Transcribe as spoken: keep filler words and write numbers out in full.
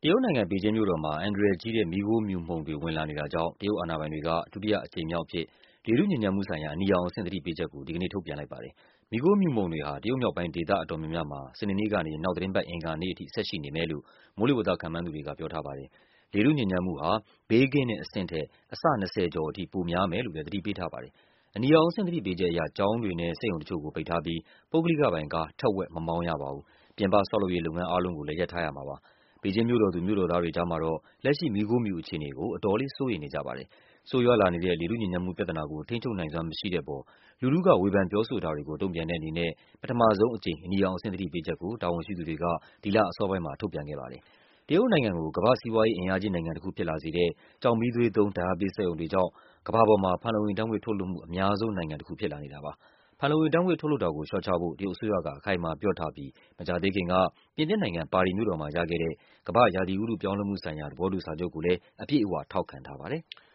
တရုတ်နိုင်ငံ၊ ဘေကျင်းမြို့တော်မှာ အန္တရာယ်ကြီးတဲ့ မီးခိုးမြူမှုန်တွေ ဝင်လာနေတာကြောင့် တရုတ်အာဏာပိုင်တွေက ဒုတိယအကြိမ်မြောက်အဖြစ် လေထုညစ်ညမ်းမှုဆိုင်ရာ အနီရောင်အဆင့် သတိပေးချက်ကို ဒီကနေ့ ထုတ်ပြန်လိုက်ပါတယ်။ မီးခိုးမြူမှုန်တွေဟာ တရုတ်မြောက်ပိုင်း ဒေသအတော်များများမှာ စနေနေ့ကနေ နောက်သီတင်းပတ် အင်္ဂါနေ့အထိ ဆက်ရှိနေမယ်လို့ မိုးလေဝသ ခန့်မှန်းသူတွေက ပြောထားပါတယ်။ လေထုညစ်ညမ်းမှုဟာ ဘေးကင်းတဲ့အဆင့်ထက် အဆ ၂၀ ကျော်ထိ ပိုများမယ်လို့လည်း သတိပေးထားပါတယ်။ အနီရောင်အဆင့် သတိပေးချက်အရ ကျောင်းတွေနဲ့ စက်ရုံတချို့ကို ပိတ်ထားပြီး ပုဂ္ဂလိကပိုင်ကား ထက်ဝက် မမောင်းရပါဘူး။ ပြင်ပဆောက်လုပ်ရေး လုပ်ငန်းအားလုံးကိုလည်း ရပ်ထားရမှာပါ။ ဘေကျင်းမြို့တော်သူ မြို့တော်သားတွေကြားမှာတော့ လက်ရှိ မီးခိုးမြူအခြေအနေကို အတော်လေး စိုးရိမ်နေကြပါတယ်။ ဆိုးရွားလာနေတဲ့ လေထုညစ်ညမ်းမှု ပြဿနာကို ထိန်းချုပ်နိုင်စွမ်း မရှိတဲ့အပေါ် လူထုက ဝေဖန်ပြောဆိုတာတွေကို တုံ့ပြန်တဲ့အနေနဲ့ ပထမဆုံးအကြိမ် အနီရောင်အဆင့် သတိပေးချက်ကို တာဝန်ရှိသူတွေက ဒီလအစောပိုင်းမှာ ထုတ်ပြန်ခဲ့ပါတယ်။ တရုတ်နိုင်ငံကို ကမ္ဘာ့စီးပွားရေး အင်အားကြီးနိုင်ငံတခု ဖြစ်လာစေတဲ့ ကျောက်မီးသွေးသုံး ဓာတ်အားပေးစက်ရုံတွေကြောင့် ကမ္ဘာပေါ်မှာ ဖန်လုံအိမ်ဓာတ်ငွေ့ ထုတ်လွှတ်မှု အများဆုံးနိုင်ငံတခု ဖြစ်လာနေတာပါ။ ဖန်လုံအိမ်ဓာတ်ငွေ့ ထုတ်လွှတ်တာကို လျှော့ချဖို့ တရုတ်အစိုးရက အခိုင်အမာပြောထားပြီး မကြာသေးခင်က ပြင်သစ်နိုင်ငံ၊ ပါရီမြို့တော်မှာ ရခဲ့တဲ့ ကမ္ဘာ့ရာသီဥတု ပြောင်းလဲမှုဆိုင်ရာ သဘောတူစာချုပ်ကိုလည်း အပြည့်အဝ ထောက်ခံထားပါတယ်။